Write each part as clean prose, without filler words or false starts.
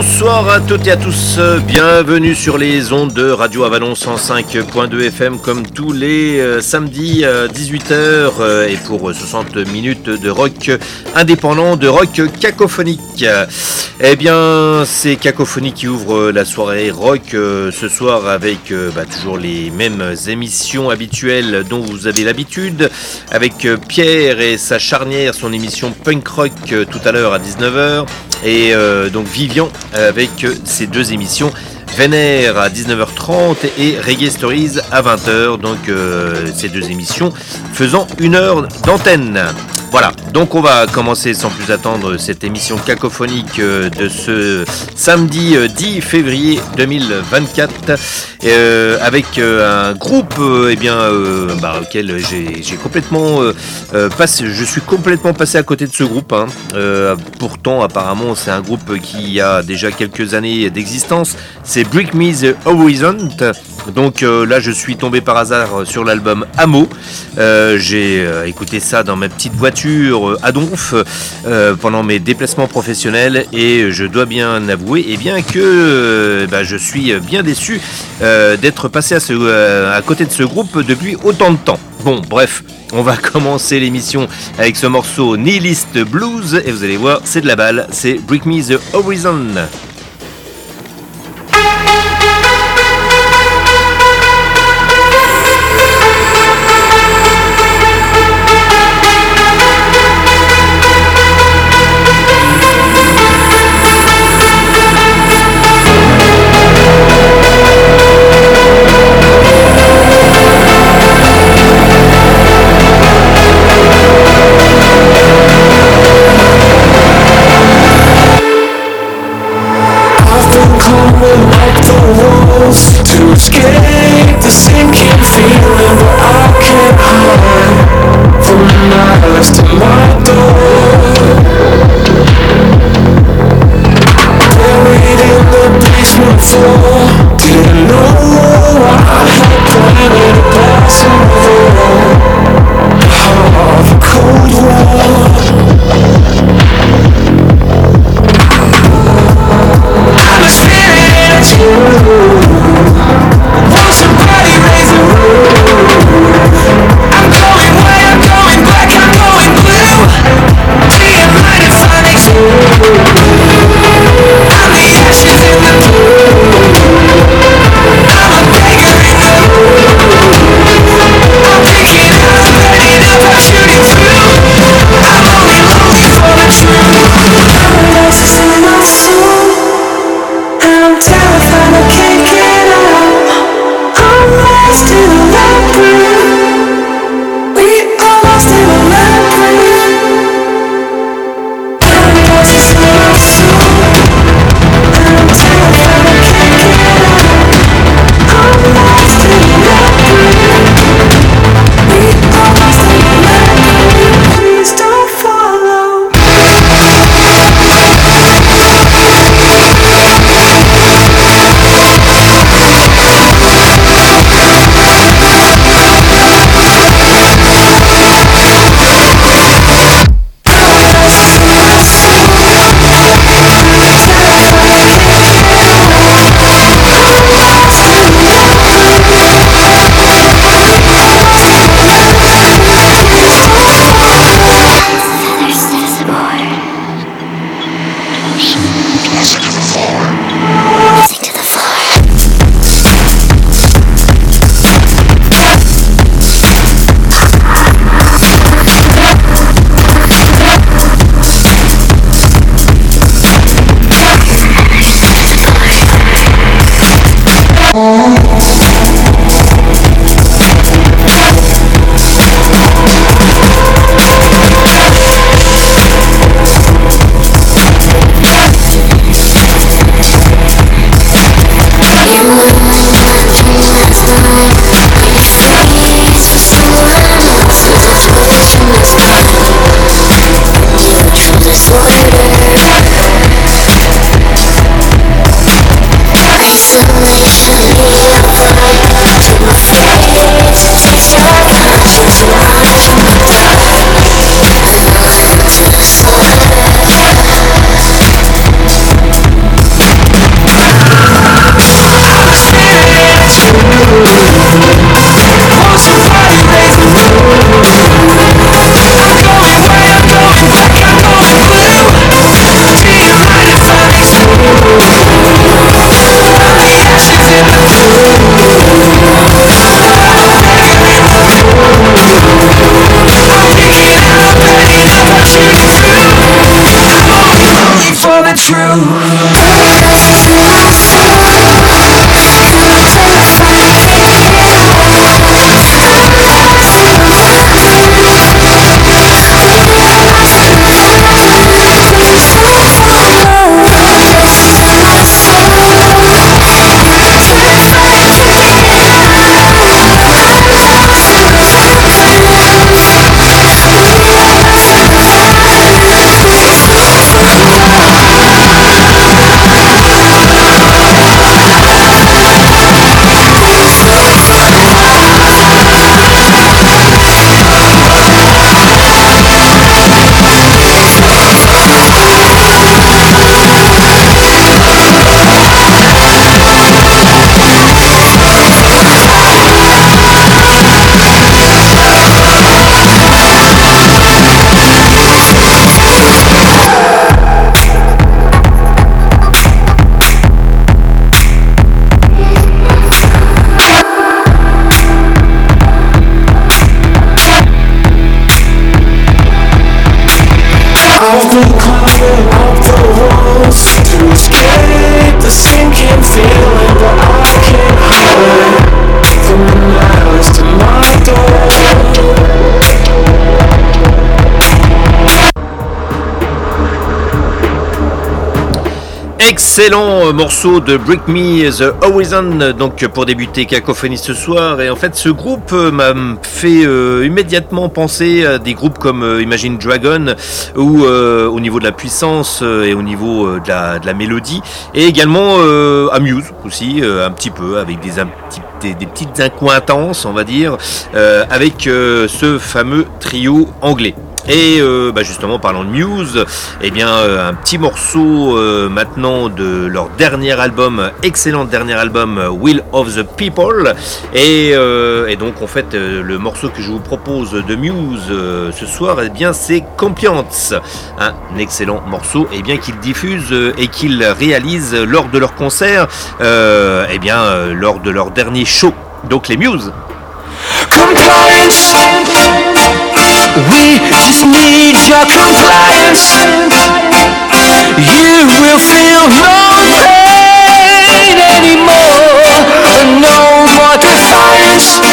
Bonsoir à toutes et à tous, bienvenue sur les ondes de Radio Avalon 105.2 FM comme tous les samedis 18h et pour 60 minutes de rock indépendant, de rock cacophonique. Eh bien, c'est Cacophonie qui ouvre la soirée rock ce soir avec toujours les mêmes émissions habituelles dont vous avez l'habitude, avec Pierre et sa charnière, son émission Punk Rock tout à l'heure à 19h. Et donc Vivian avec ses deux émissions Vénère à 19h30 et Reggae Stories à 20h. Donc ces deux émissions faisant 1 heure d'antenne. Voilà, donc on va commencer sans plus attendre cette émission cacophonique de ce samedi 10 février 2024 avec un groupe auquel j'ai complètement passé, je suis complètement passé à côté de ce groupe. Pourtant apparemment c'est un groupe qui a déjà quelques années d'existence, c'est Break Me the Horizon. Donc là je suis tombé par hasard sur l'album Amo, j'ai écouté ça dans ma petite voiture à Donf pendant mes déplacements professionnels et je dois bien avouer que je suis bien déçu d'être passé à côté de ce groupe depuis autant de temps. Bon bref, on va commencer l'émission avec ce morceau Nihilist Blues et vous allez voir c'est de la balle, c'est Break Me the Horizon. Excellent morceau de Break Me the Horizon, donc pour débuter Cacophonie ce soir. Et en fait, ce groupe m'a fait immédiatement penser à des groupes comme Imagine Dragon, où au niveau de la puissance et au niveau de la mélodie, et également à Muse aussi, un petit peu, avec des petites incointances, on va dire, avec ce fameux trio anglais. Et justement, parlant de Muse, un petit morceau maintenant de leur dernier album, excellent dernier album, Will of the People. Et donc en fait, le morceau que je vous propose de Muse ce soir, c'est Compliance, un excellent morceau, qu'ils diffusent et qu'ils réalisent lors de leur concert, lors de leur dernier show. Donc les Muse. Compliance. We just need your compliance. You will feel no pain anymore, no more defiance.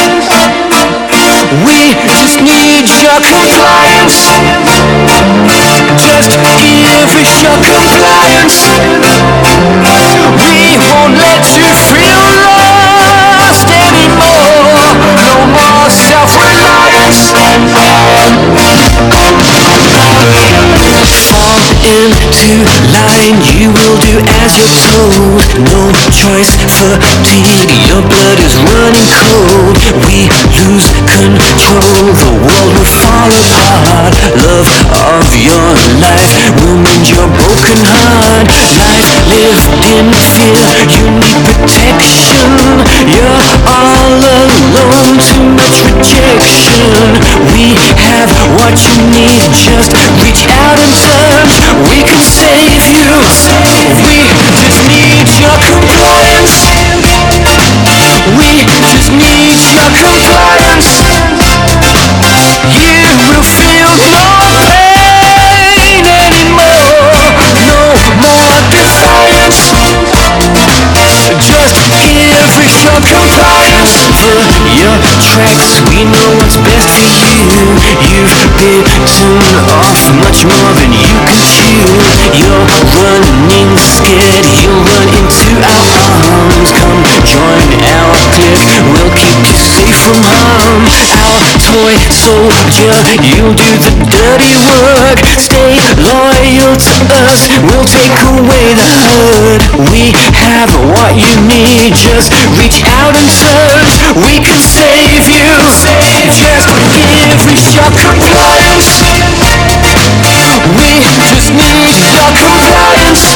We just need your compliance. Just give us your compliance. We won't let you feel lost anymore, no more self-reliance. Fall into line, you will do as you're told. No choice, fatigue, your blood is running cold. We lose control, the world will fall apart. Love of your life will mend your broken heart. Life lived in fear, you need protection. You're all alone, too much rejection. We have what you need, just reach out and touch. We can save you. We just need your compliance. We just need your compliance. You will feel no pain anymore, no more defiance. Just give us your compliance. For your tracks, we know what's best for you. You've bitten off much more than you can chew. You're running scared, you'll run into our arms. Come join our clique, we'll keep you safe from harm. Our toy soldier, you'll do the dirty work. Stay loyal to us, we'll take away the hurt. We have what you need, just reach out and touch. We can save you. Just give us your compliance. We just need your compliance.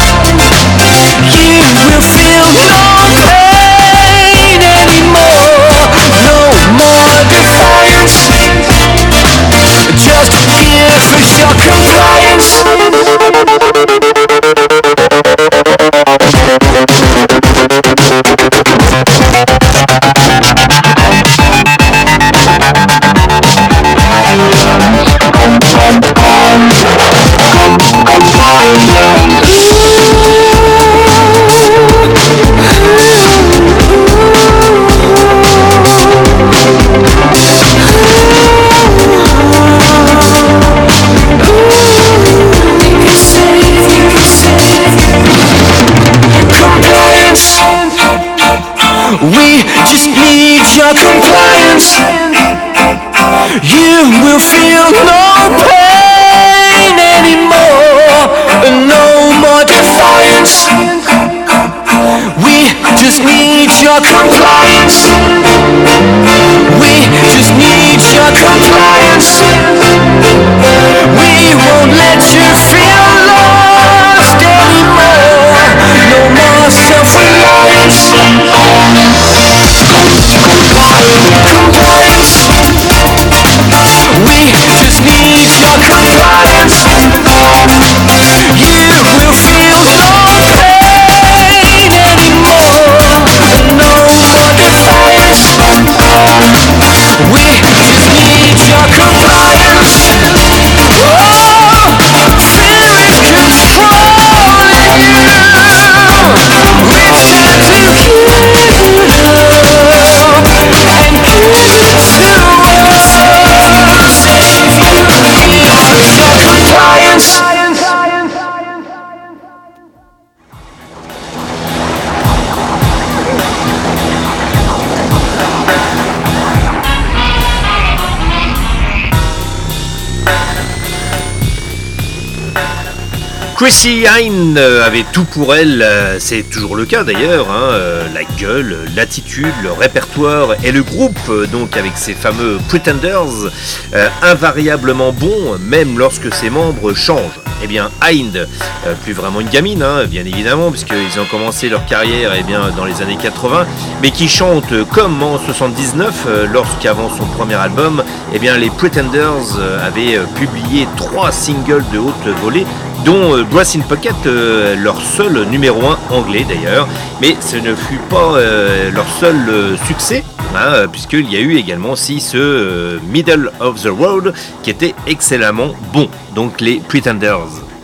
You will feel no pain anymore, no more defiance. Just give us your compliance. Compliance. We just need your compliance. You will feel no pain anymore, no more defiance. We just need your compliance. We just need your compliance. We won't let you feel lost anymore, no more self-reliance. Compliance. We just need your compliance. You will feel no pain anymore, no more defiance. We just need your compliance. Oh, fear is controlling you. We're trying to give you love and give it to us. Save you, here's your compliance. Chrissie Hynde avait tout pour elle, c'est toujours le cas d'ailleurs, la gueule, l'attitude, le répertoire et le groupe, donc avec ses fameux Pretenders, invariablement bons, même lorsque ses membres changent. Eh bien, Hynde, plus vraiment une gamine, bien évidemment, puisqu'ils ont commencé leur carrière dans les années 80, mais qui chante comme en 79, lorsqu'avant son premier album, les Pretenders avaient publié 3 singles de haute volée, dont Brass in Pocket, leur seul numéro 1 anglais d'ailleurs, mais ce ne fut pas leur seul succès, puisqu'il y a eu également aussi ce Middle of the Road qui était excellemment bon, donc les Pretenders.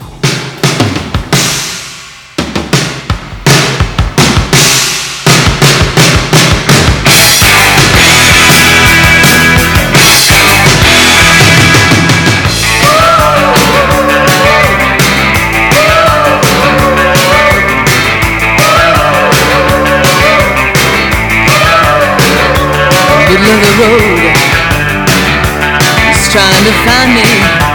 Middle of the road, he's trying to find me.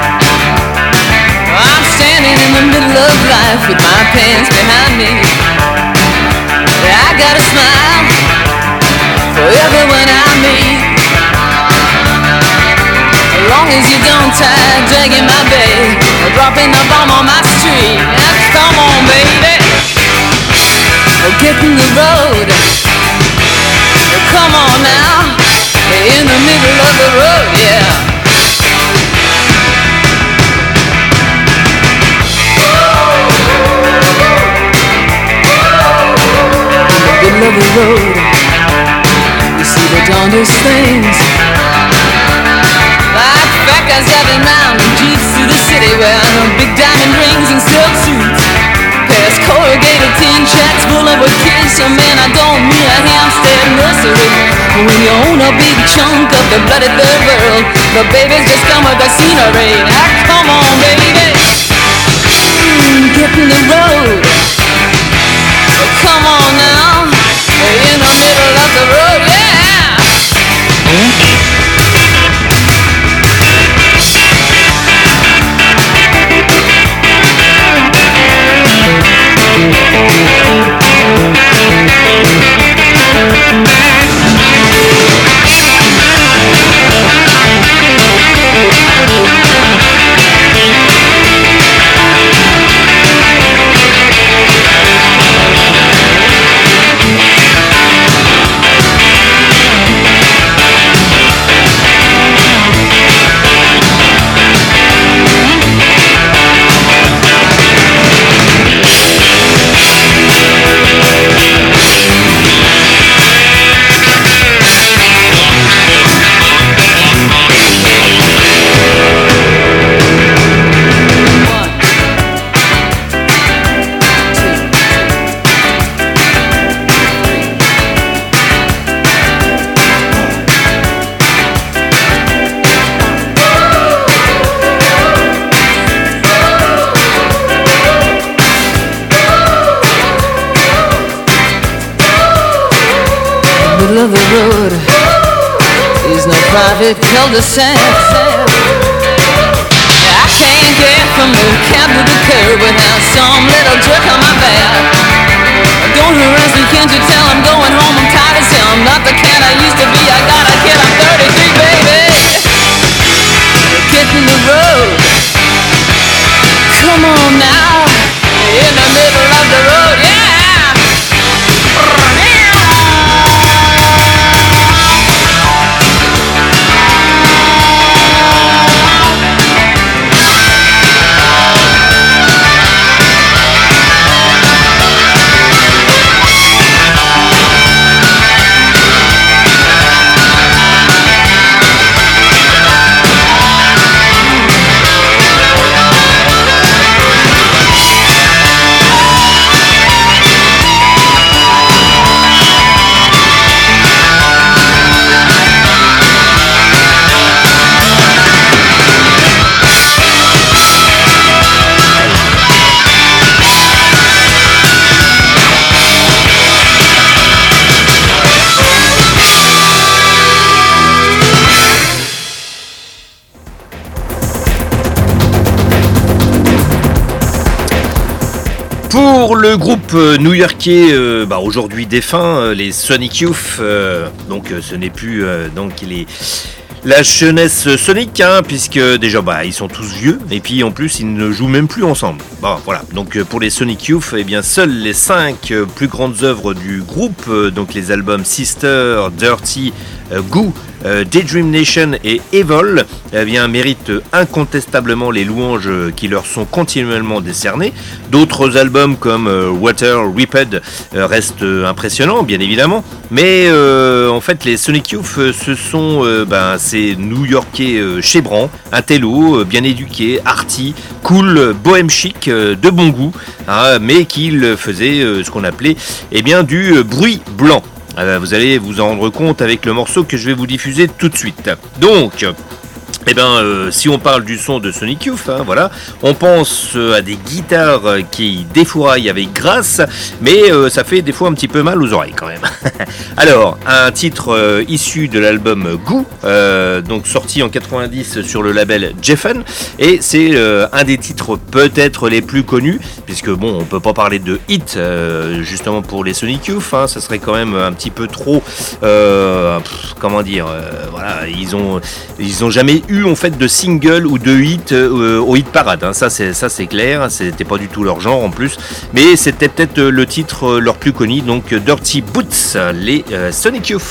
I'm standing in the middle of life with my pants behind me. I got a smile for everyone I meet, as long as you don't tie dragging my bag or dropping the bomb on my street. Come on, baby, get in the road. Come on now, in the middle of the road, yeah. In the middle of the road, you see the darndest things, like fat guys driving round in jeeps through the city wearing big diamond rings and silk suits. Past corrugated tin tracks full of a kiss. Man, I don't mean a Hampstead nursery. When you own a big chunk of the bloody third world, the babies just come with the scenery. Now come on, baby, get in the road. So come on now, in the middle of the road, yeah. private cul-de-sac. I can't get from the cab to the curb without some little jerk on my back. Don't harass me, can't you tell I'm going home, I'm tired as hell. I'm not the cat I used to be, I got a kid, I'm 33, baby. Get in the road. Come on now, in the middle of the road, yeah. Pour le groupe new-yorkais aujourd'hui défunt, les Sonic Youth, donc ce n'est plus donc la jeunesse Sonic, hein, puisque déjà ils sont tous vieux et puis en plus ils ne jouent même plus ensemble. Bon voilà, donc pour les Sonic Youth, eh bien seules les 5 plus grandes œuvres du groupe, donc les albums Sister, Dirty, Goo, Daydream Nation et Evil, eh bien, méritent incontestablement les louanges qui leur sont continuellement décernées. D'autres albums comme Water Ripped restent impressionnants, bien évidemment, mais en fait les Sonic Youth ce sont ces New-Yorkais chébrants, intello, bien éduqués, arty, cool, bohème chic, de bon goût, hein, mais qu'ils faisaient ce qu'on appelait du bruit blanc. Vous allez vous en rendre compte avec le morceau que je vais vous diffuser tout de suite. Donc, si on parle du son de Sonic Youth, hein, voilà, on pense à des guitares qui défouraillent avec grâce, mais ça fait des fois un petit peu mal aux oreilles quand même. Alors, un titre issu de l'album Goo, donc sorti en 90 sur le label Geffen, et c'est un des titres peut-être les plus connus, puisque on peut pas parler de hit justement pour les Sonic Youth, hein, ça serait quand même un petit peu trop, voilà, ils ont jamais eu en fait de single ou de hit au hit parade, hein. Ça c'est clair, c'était pas du tout leur genre en plus, mais c'était peut-être le titre leur plus connu, donc Dirty Boots, les Sonic Youth.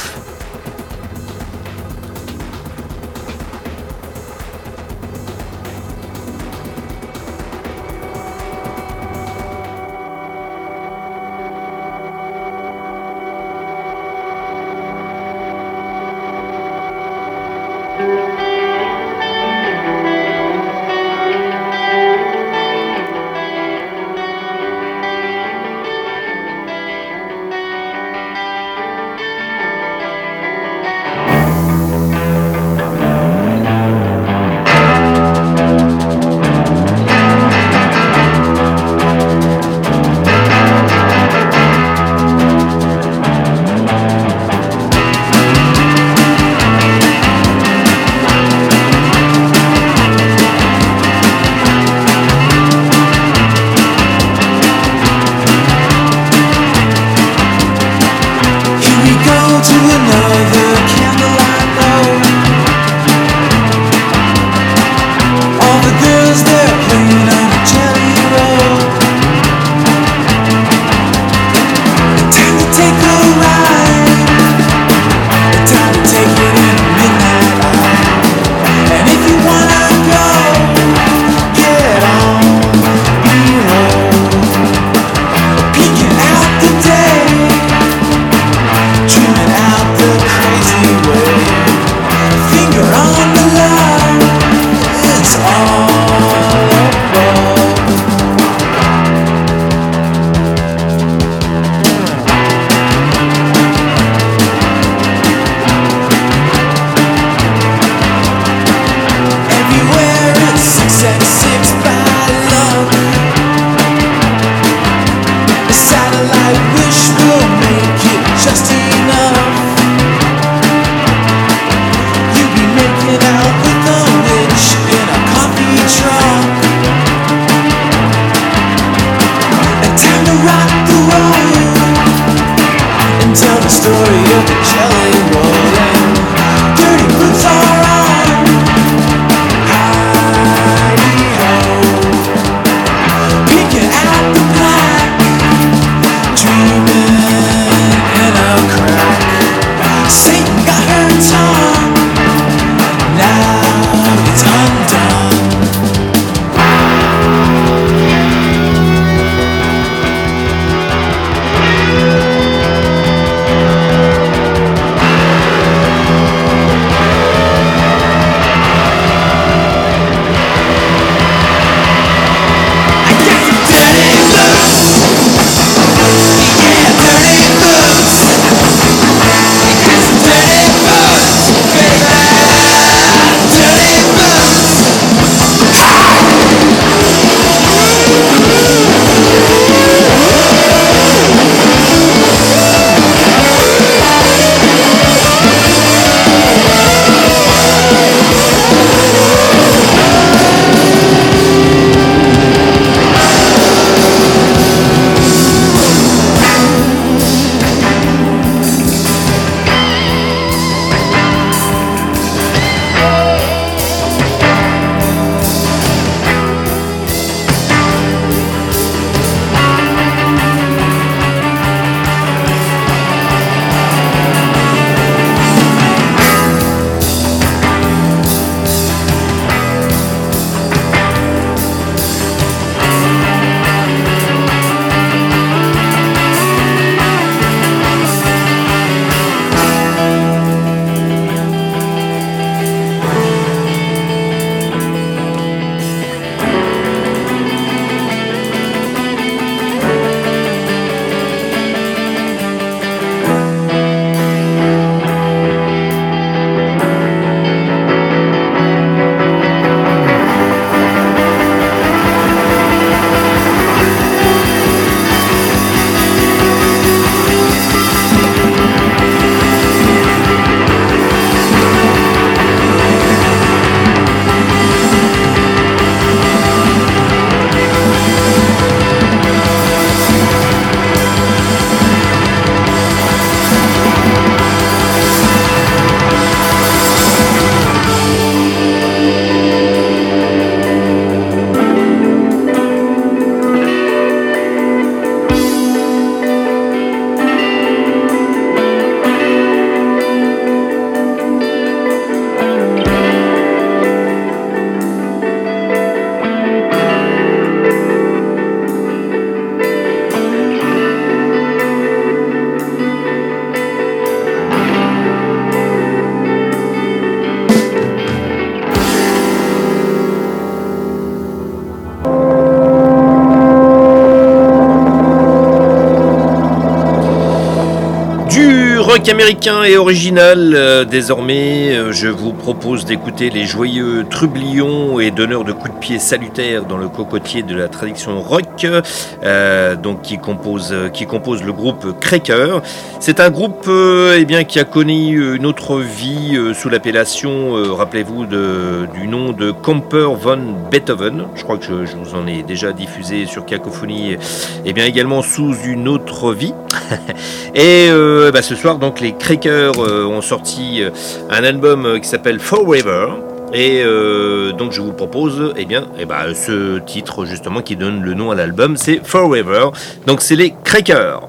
rock américain et original, désormais, je vous propose d'écouter les joyeux trublions et donneurs de coups de pied salutaires dans le cocotier de la tradition rock, donc qui compose le groupe Cracker. C'est un groupe qui a connu une autre vie sous l'appellation, rappelez-vous du nom de Camper von Beethoven. Je crois que je vous en ai déjà diffusé sur Cacophonie, également sous une autre vie. Et ce soir, donc, les Crackers ont sorti un album qui s'appelle Forever. Et donc je vous propose ce titre justement qui donne le nom à l'album, c'est Forever. Donc c'est les Crackers.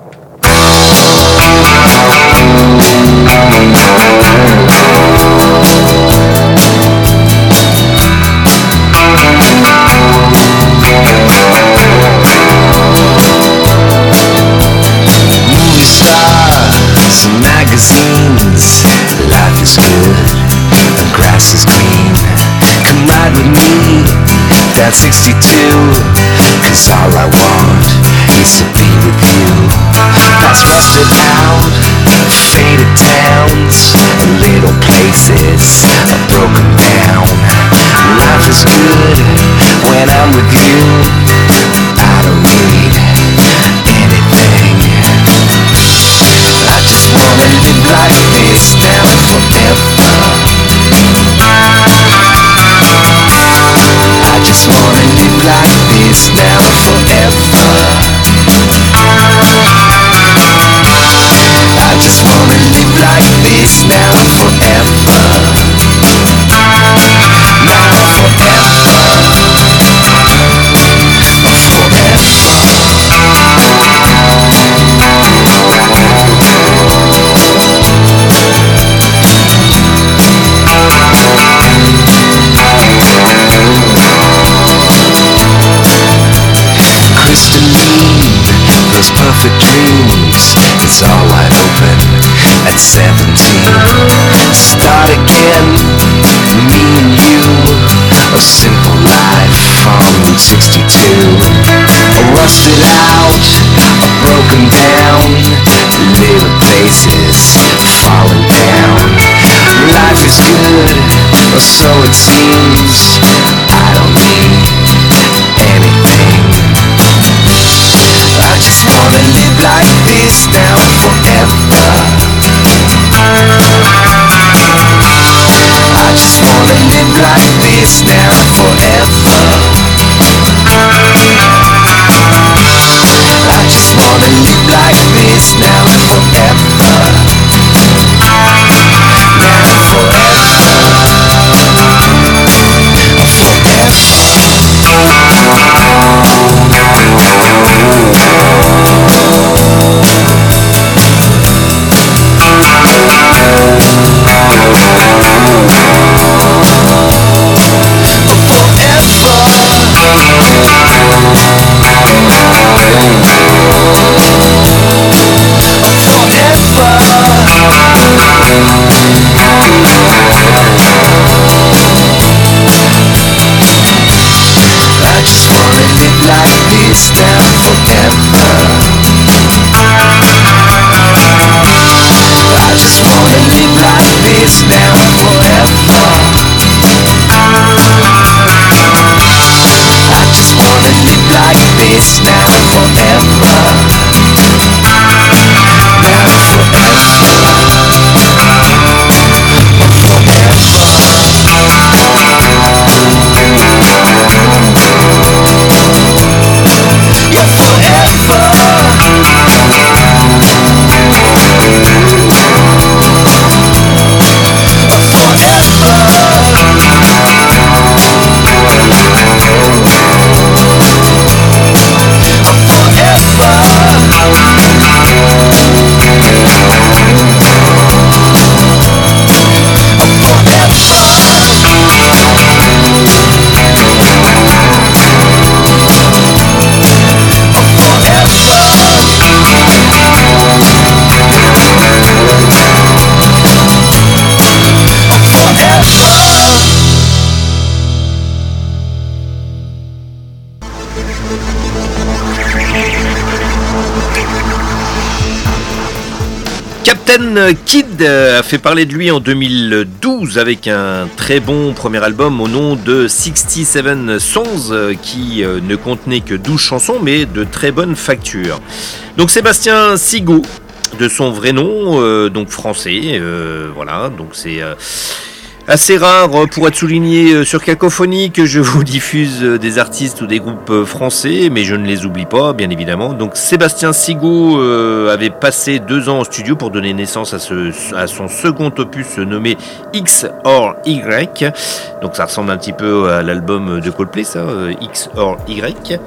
Some magazines, life is good, the grass is green. Come ride with me, down 62, cause all I want is to be with you. Past rusted out, faded towns, little places are broken down. Life is good when I'm with you, I don't need anything. I just wanna live like this now forever. I just wanna live like this now forever. I just wanna live like this now forever. Now forever. Those perfect dreams, it's all wide open at 17. Start again, me and you, a simple life from Route 62. Rusted out, broken down, little places falling down. Life is good, or so it seems. I don't need anything. I just wanna live like this now forever. I just wanna live like this now forever. I just wanna live like this now forever. Now forever. Captain Kidd a fait parler de lui en 2012 avec un très bon premier album au nom de 67 Songs qui ne contenait que 12 chansons mais de très bonne facture. Donc Sébastien Sigaud, de son vrai nom, donc français, voilà, donc c'est assez rare pour être souligné sur Cacophonie que je vous diffuse des artistes ou des groupes français, mais je ne les oublie pas, bien évidemment. Donc Sébastien Sigaud avait passé 2 ans en studio pour donner naissance à son second opus nommé X or Y. Donc ça ressemble un petit peu à l'album de Coldplay, ça, X or Y.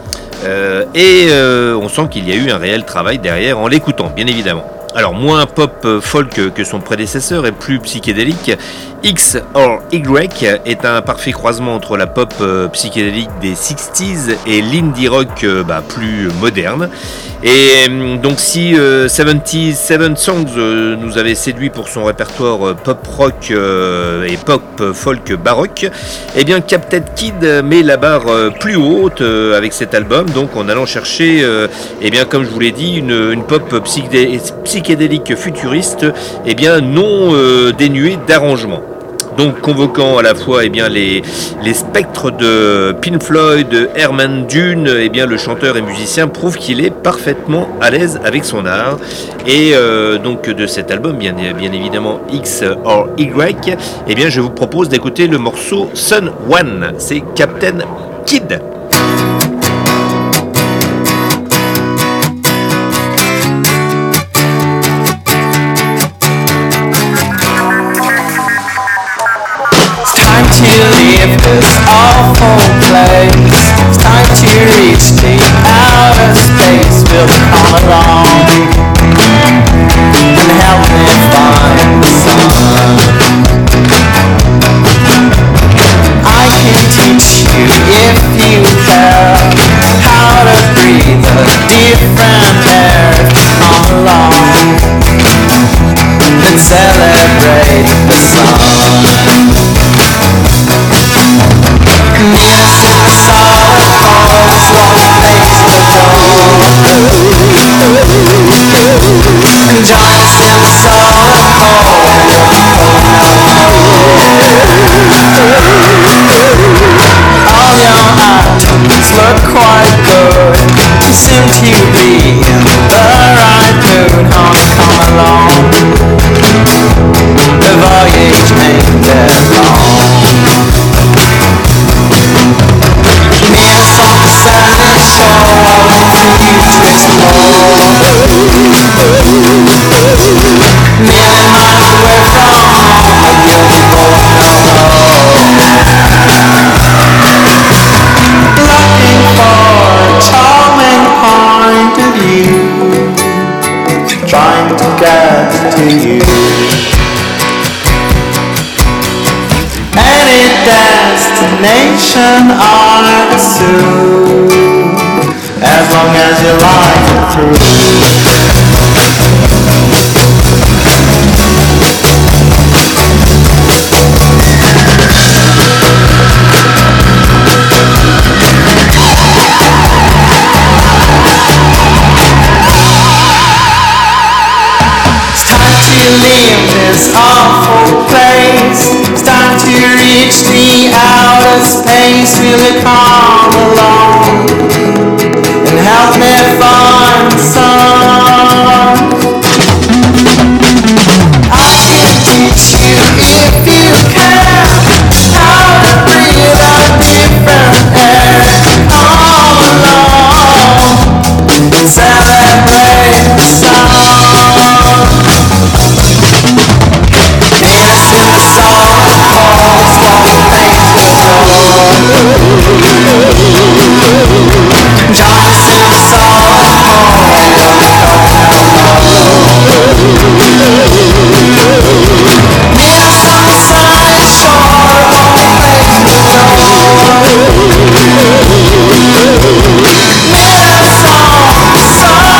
On sent qu'il y a eu un réel travail derrière en l'écoutant, bien évidemment. Alors moins pop folk que son prédécesseur et plus psychédélique, X or Y est un parfait croisement entre la pop psychédélique des 60s et l'indie rock plus moderne. Et donc si 77 Songs nous avait séduit pour son répertoire pop rock et pop folk baroque, eh bien Captain Kidd met la barre plus haute avec cet album, donc en allant chercher, comme je vous l'ai dit, une pop psychédélique futuriste, non dénuée d'arrangement. Donc convoquant à la fois les spectres de Pink Floyd, de Herman Dune, le chanteur et musicien prouve qu'il est parfaitement à l'aise avec son art. Et donc de cet album, bien évidemment X or Y, je vous propose d'écouter le morceau Sun One. C'est Captain Kidd. Leave this awful place. It's time to reach the outer space. Will you come along and help me find the sun? I can teach you if you care how to breathe a different air. Come along and celebrate the sun. Yes, it's all false, one place to go. And join us in the soul all your items look quite good. You seem to be in the right mood, honey, come along. The voyage ain't that long. Near some sandy shore for you to explore. Nearly miles away from home, but you'll be bored no more. Looking for a charming point of view, trying to get to you. Any destination I pursue, as long as you like it through. It's time to leave this awful place. It's time to reach the outer space. Will you come along and help me find the sun? I can teach you if you can how to breathe a different air. Come along and celebrate the sun. Yes, it's all false, one place to go. Join us in the soul. Near some sunny shore, one place to go. Near some sunny shore.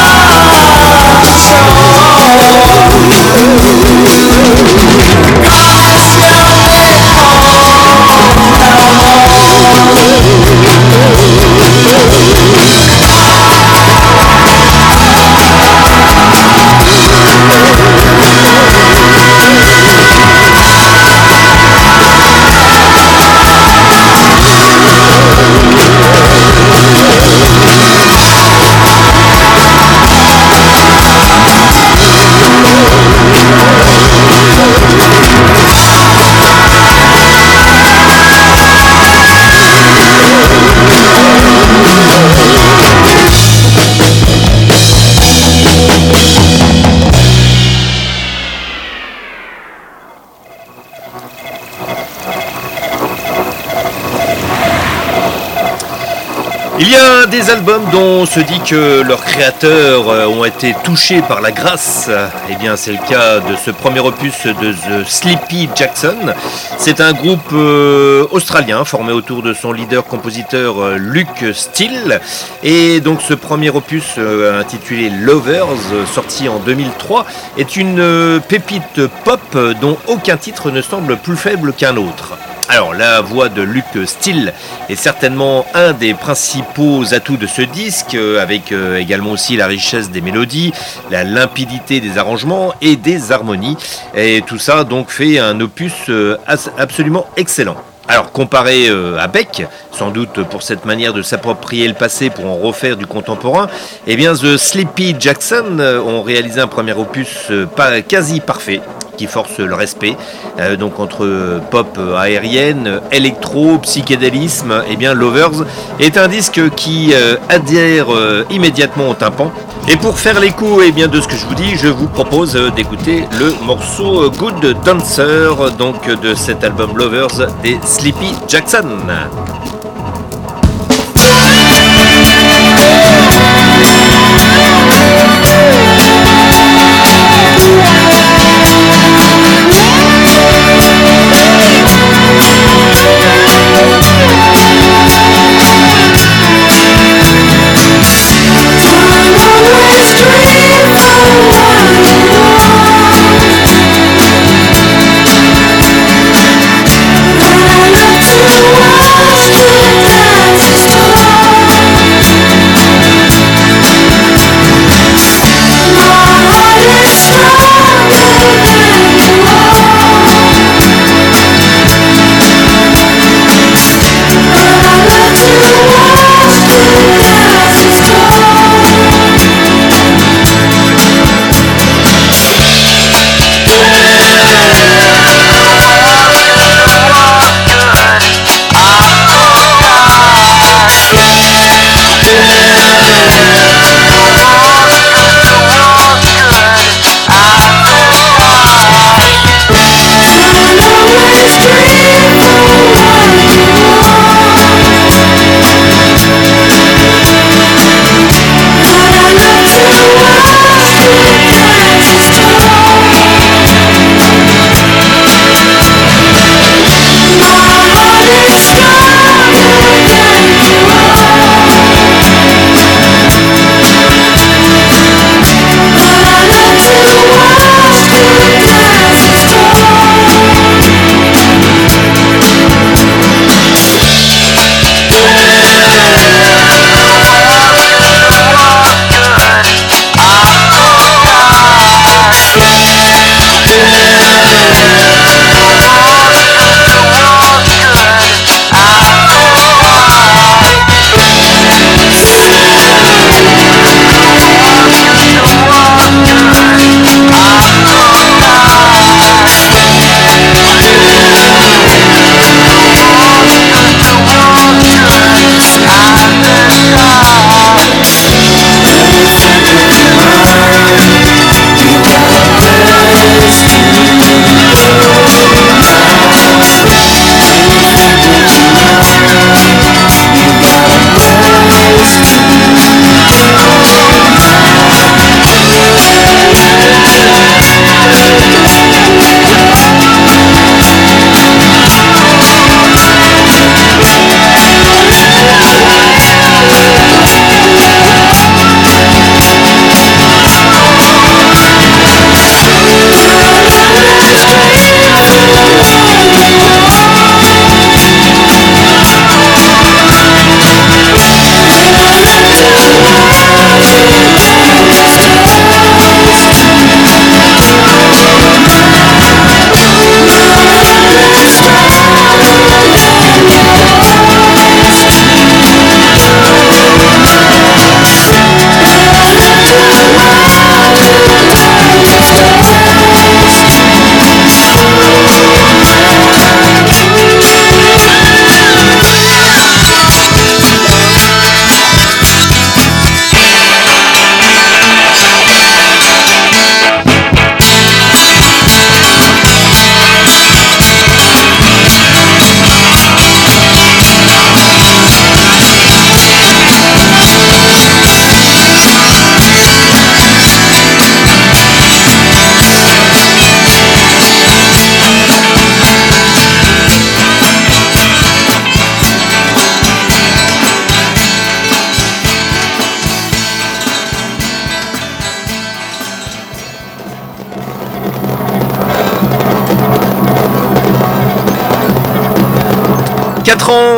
des albums dont on se dit que leurs créateurs ont été touchés par la grâce, eh bien c'est le cas de ce premier opus de The Sleepy Jackson. C'est un groupe australien formé autour de son leader-compositeur Luke Steele. Et donc ce premier opus intitulé Lovers, sorti en 2003, est une pépite pop dont aucun titre ne semble plus faible qu'un autre. Alors la voix de Luke Steele est certainement un des principaux atouts de ce disque, avec également aussi la richesse des mélodies, la limpidité des arrangements et des harmonies. Et tout ça donc fait un opus absolument excellent. Alors comparé à Beck, sans doute pour cette manière de s'approprier le passé pour en refaire du contemporain, eh bien The Sleepy Jackson ont réalisé un premier opus quasi parfait, qui force le respect, donc entre pop aérienne, électro, psychédélisme. Et bien Lovers est un disque qui adhère immédiatement au tympan. Et pour faire l'écho de ce que je vous dis, je vous propose d'écouter le morceau Good Dancer, donc de cet album Lovers des Sleepy Jackson. I love to watch you.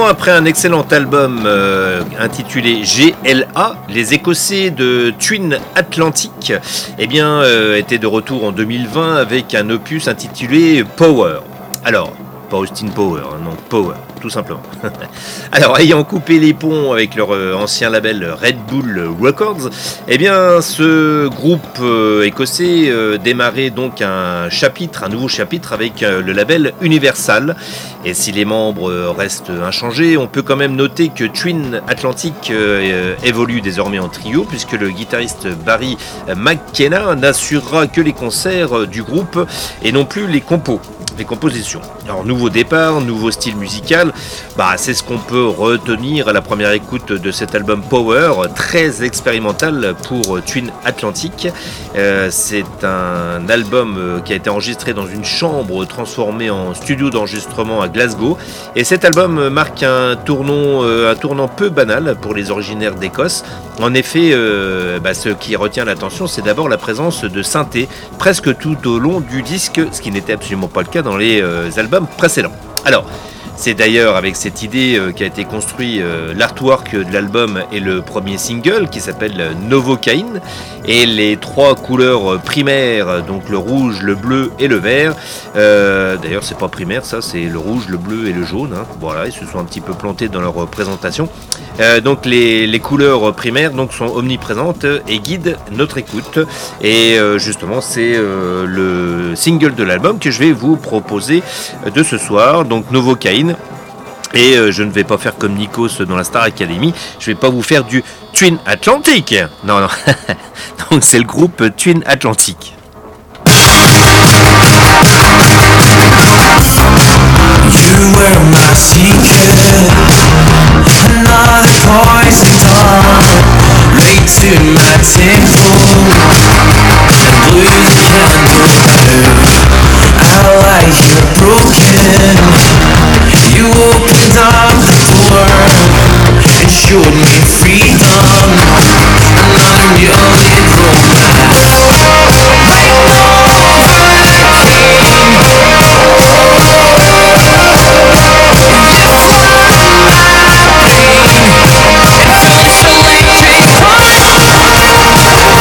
après un excellent album intitulé GLA, les Écossais de Twin Atlantic étaient de retour en 2020 avec un opus intitulé Power. Alors, pas Austin Power, non, Power, tout simplement. Alors, ayant coupé les ponts avec leur ancien label Red Bull Records, ce groupe écossais démarrait donc un nouveau chapitre avec le label Universal. Et si les membres restent inchangés, on peut quand même noter que Twin Atlantic évolue désormais en trio, puisque le guitariste Barry McKenna n'assurera que les concerts du groupe et non plus les compositions. Alors, nouveau départ, nouveau style musical, c'est ce qu'on peut retenir à la première écoute de cet album Power, très expérimental pour Twin Atlantic. C'est un album qui a été enregistré dans une chambre transformée en studio d'enregistrement à Glasgow, et cet album marque un tournant peu banal pour les originaires d'Écosse. En effet, ce qui retient l'attention, c'est d'abord la présence de synthé presque tout au long du disque, ce qui n'était absolument pas le cas dans les albums précédents. Alors, c'est d'ailleurs avec cette idée qu'a été construit l'artwork de l'album et le premier single qui s'appelle Novocaine, et les trois couleurs primaires, donc le rouge, le bleu et le vert. D'ailleurs, c'est pas primaire, ça, c'est le rouge, le bleu et le jaune. Voilà, ils se sont un petit peu plantés dans leur présentation. Donc les couleurs primaires sont omniprésentes et guident notre écoute. Et justement, c'est le single de l'album que je vais vous proposer de ce soir, donc Novocaine. Et je ne vais pas faire comme Nikos dans la Star Academy, je vais pas vous faire du Twin Atlantic. Non. Donc c'est le groupe Twin Atlantic. You were my secret, another poison dart, right to my temple, and blew the candle out. I lie here broken. You opened up the door and showed me freedom, another nearly romance. Right over the king.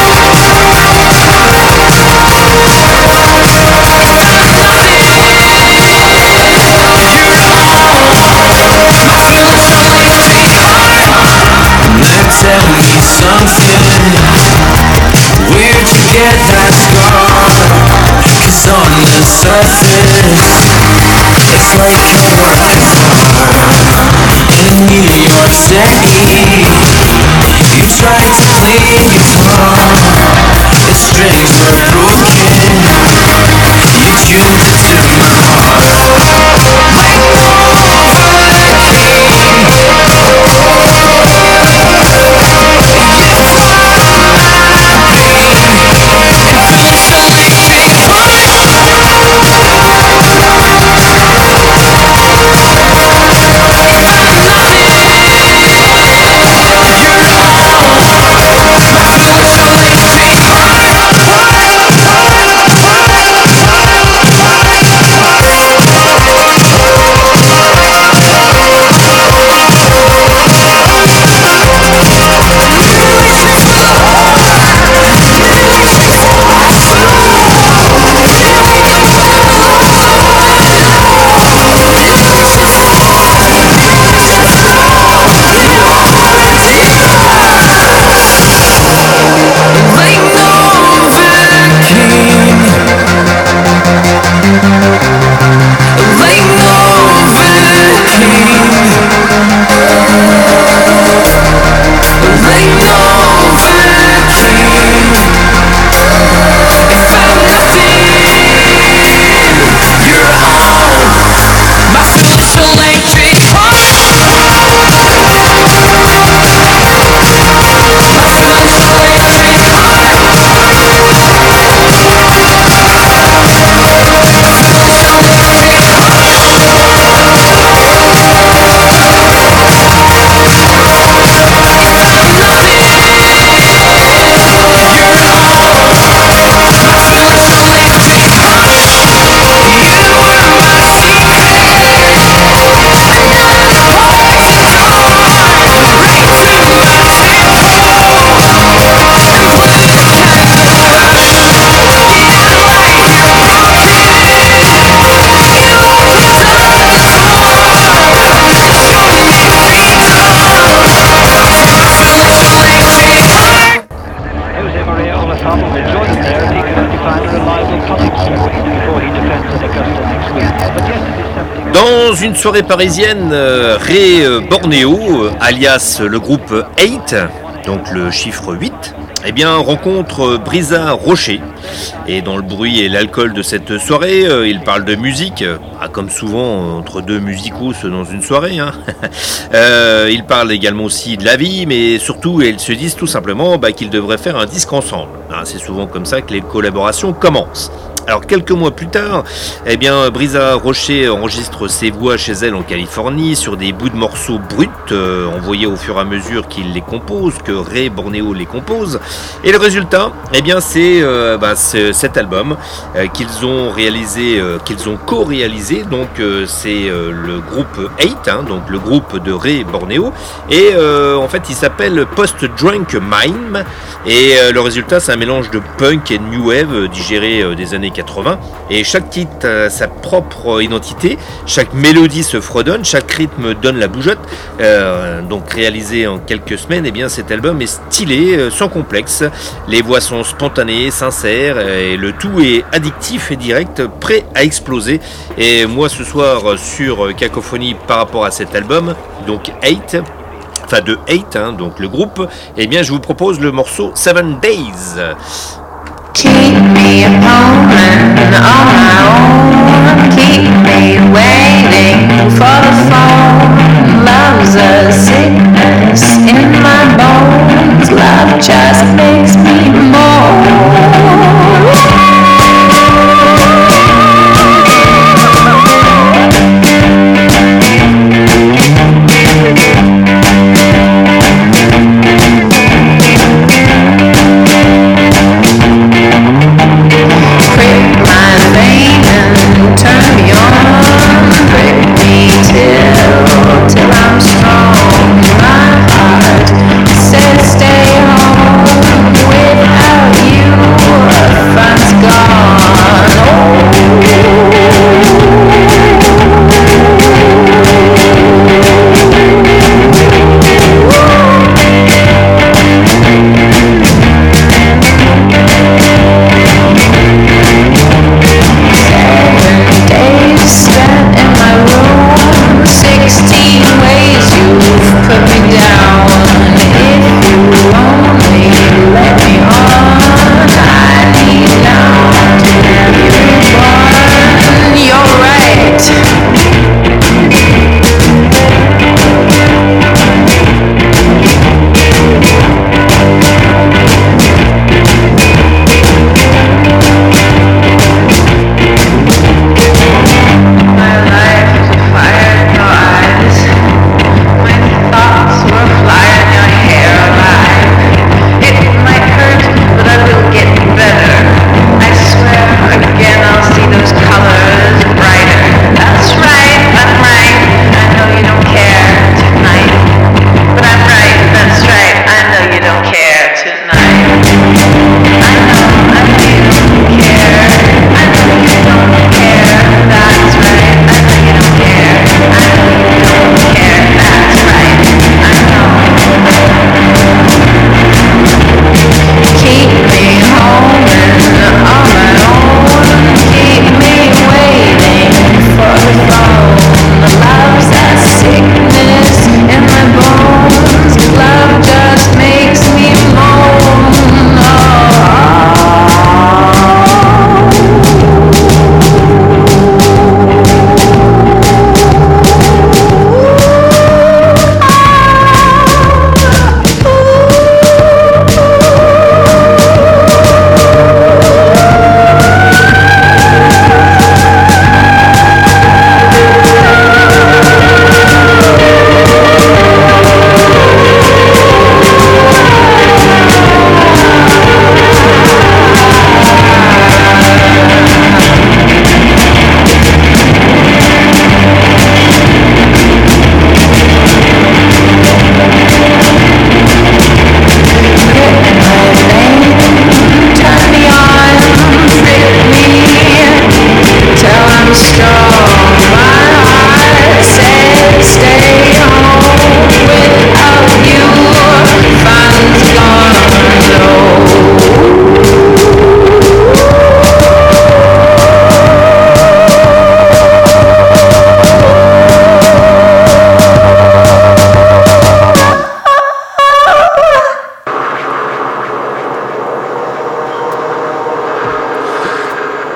une soirée parisienne, Ray Bornéo, alias le groupe 8, donc le chiffre 8, eh bien, rencontre Brisa Rocher. Et dans le bruit et l'alcool de cette soirée, il parle de musique, comme souvent entre deux musicos dans une soirée. Hein. Il parle également aussi de la vie, mais surtout, ils se disent tout simplement qu'ils devraient faire un disque ensemble. C'est souvent comme ça que les collaborations commencent. Alors quelques mois plus tard, eh bien, Brisa Rocher enregistre ses voix chez elle en Californie sur des bouts de morceaux bruts envoyés au fur et à mesure qu'il les compose, que Ray Bornéo les compose. Et le résultat, eh bien, c'est cet album qu'ils ont réalisé, qu'ils ont co-réalisé. Donc c'est le groupe 8, donc le groupe de Ray Bornéo. Et en fait, il s'appelle Post Drunk Mime. Et le résultat, c'est un mélange de punk et de new wave digéré des années 80, et chaque titre a sa propre identité, chaque mélodie se fredonne, chaque rythme donne la bougeotte. Donc réalisé en quelques semaines, et bien cet album est stylé, sans complexe, les voix sont spontanées, sincères, et le tout est addictif et direct, prêt à exploser. Et moi ce soir sur Cacophonie par rapport à cet album, donc 8, enfin de 8, donc le groupe, et bien je vous propose le morceau 7 Days. Keep me at home and on my own. Keep me waiting for the phone. Love's a sickness in my bones. Love just makes me moan. Till I'm strong, my heart says stay home.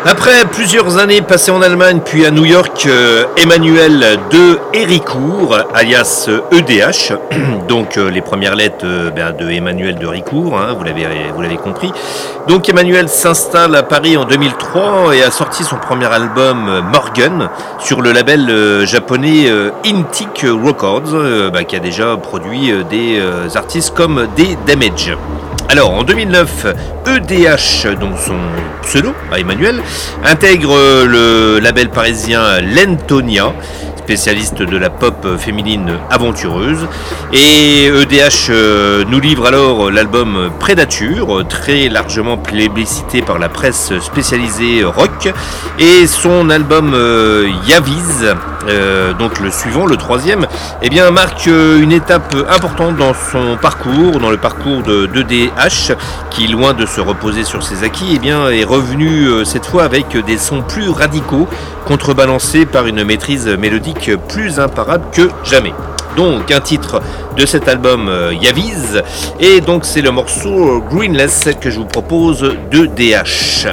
Après plusieurs années passées en Allemagne puis à New York, Emmanuel de Héricourt, alias EDH, donc les premières lettres de Emmanuel de Héricourt, hein, vous l'avez compris. Donc Emmanuel s'installe à Paris en 2003 et a sorti son premier album Morgan sur le label japonais Intic Records, qui a déjà produit des artistes comme des Damage. Alors en 2009, EDH, donc son pseudo à Emmanuel, intègre le label parisien Lentonia, spécialiste de la pop féminine aventureuse, et EDH nous livre alors l'album Prédature, très largement plébiscité par la presse spécialisée rock, et son album Yaviz, donc le suivant, le troisième, marque une étape importante dans son parcours, dans le parcours de EDH, qui loin de se reposer sur ses acquis, est revenu cette fois avec des sons plus radicaux, contrebalancés par une maîtrise mélodique plus imparable que jamais. Donc un titre de cet album Yaviz, et donc c'est le morceau Greenless que je vous propose de DH.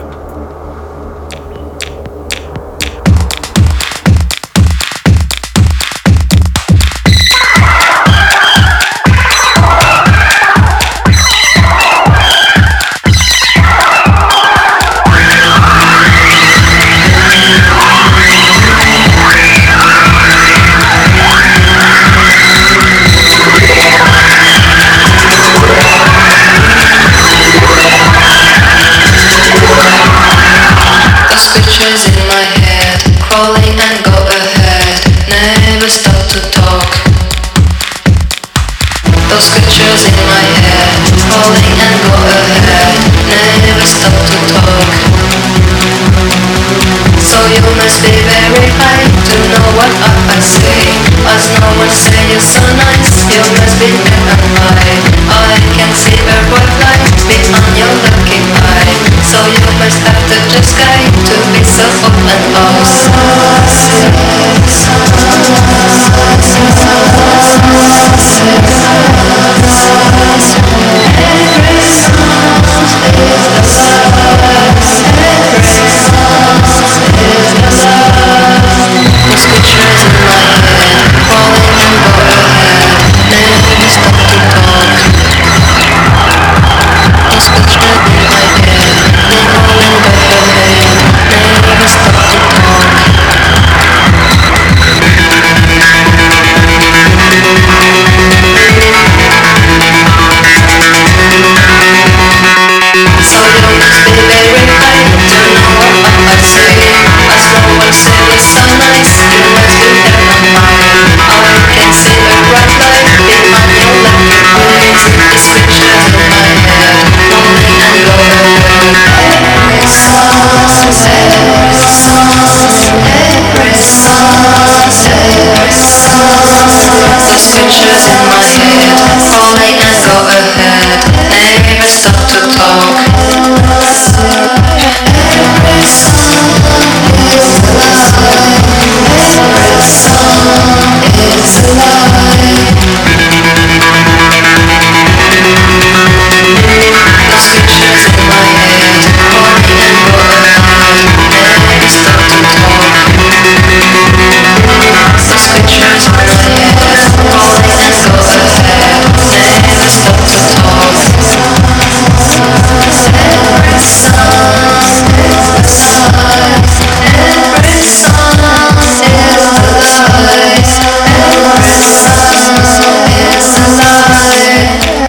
Pictures in my head, crawling and go ahead, never stop to talk. Those pictures in my head, crawling and go ahead, never stop to talk. So you must be very high to know what I say, as no one say you're so nice, you must be dead and high. I can see a bright light behind your lucky eye, so you must have to just sky to be so open Those pictures in my head, crawling and go ahead, never stop to talk. Those pictures in my head, crawling and go ahead, never stop to talk. So you must be very high to know what I say, as no one say you're so nice, you must be dead and high. I can see a bright light behind your lucky eyes. These pictures in my head, crawling and go ahead. Every song, every song. Those pictures in my head, crawling and go ahead, never stop to talk. Every song is a lie. Every song is a lie. Those pictures in my head, crawling and go ahead, never stop to talk. Those pictures in my head, crawling and go ahead, never stop to talk. Every song is a lie. Every song is a lie. Every song is a lie.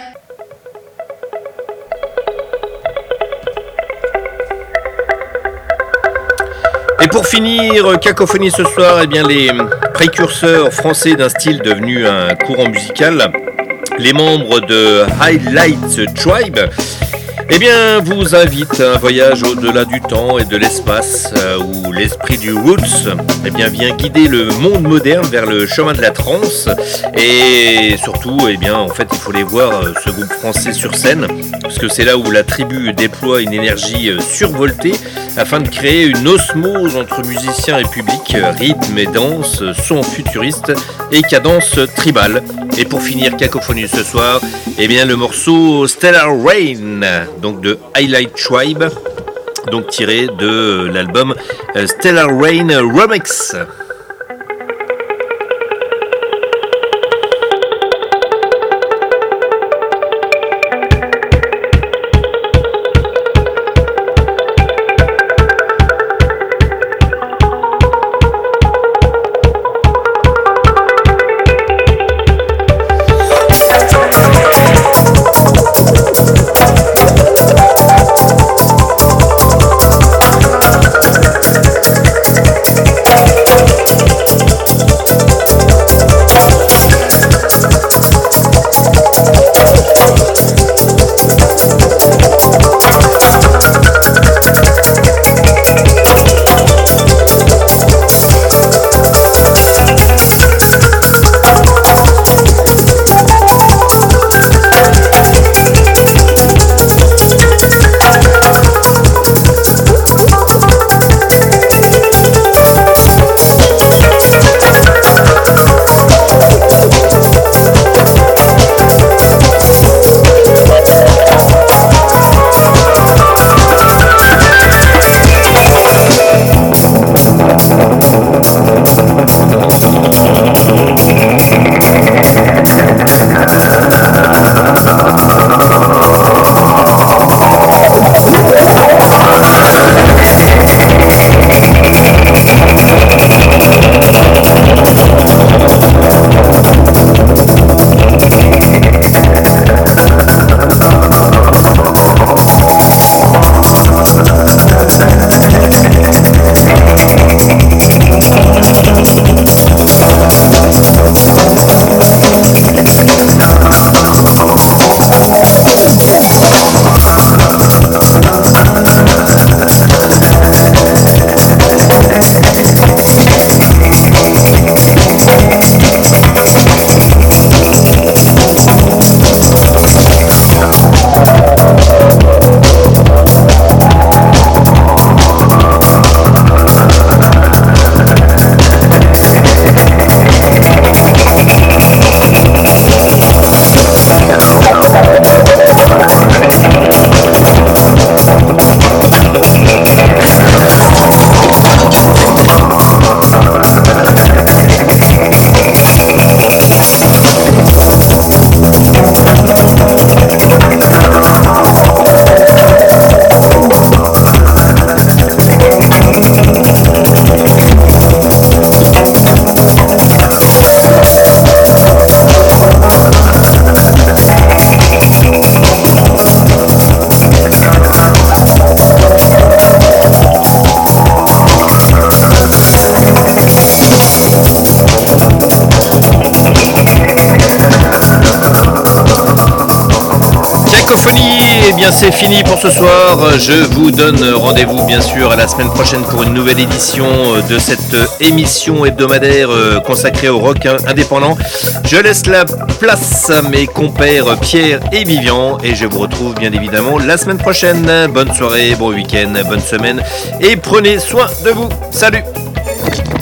Et pour finir, Cacophonie ce soir, les précurseurs français d'un style devenu un courant musical, les membres de Highlight Tribe, vous invitent à un voyage au-delà du temps et de l'espace, où l'esprit du roots vient guider le monde moderne vers le chemin de la trance. Et surtout, en fait, il faut les voir, ce groupe français sur scène, parce que c'est là où la tribu déploie une énergie survoltée afin de créer une osmose entre musiciens et public, rythme et danse, son futuriste et cadence tribale. Et pour finir Cacophonie ce soir, le morceau Stellar Rain, donc de Highlight Tribe, donc tiré de l'album Stellar Rain Remix. Eh bien c'est fini pour ce soir, je vous donne rendez-vous bien sûr à la semaine prochaine pour une nouvelle édition de cette émission hebdomadaire consacrée au rock indépendant. Je laisse la place à mes compères Pierre et Vivian et je vous retrouve bien évidemment la semaine prochaine. Bonne soirée, bon week-end, bonne semaine et prenez soin de vous. Salut!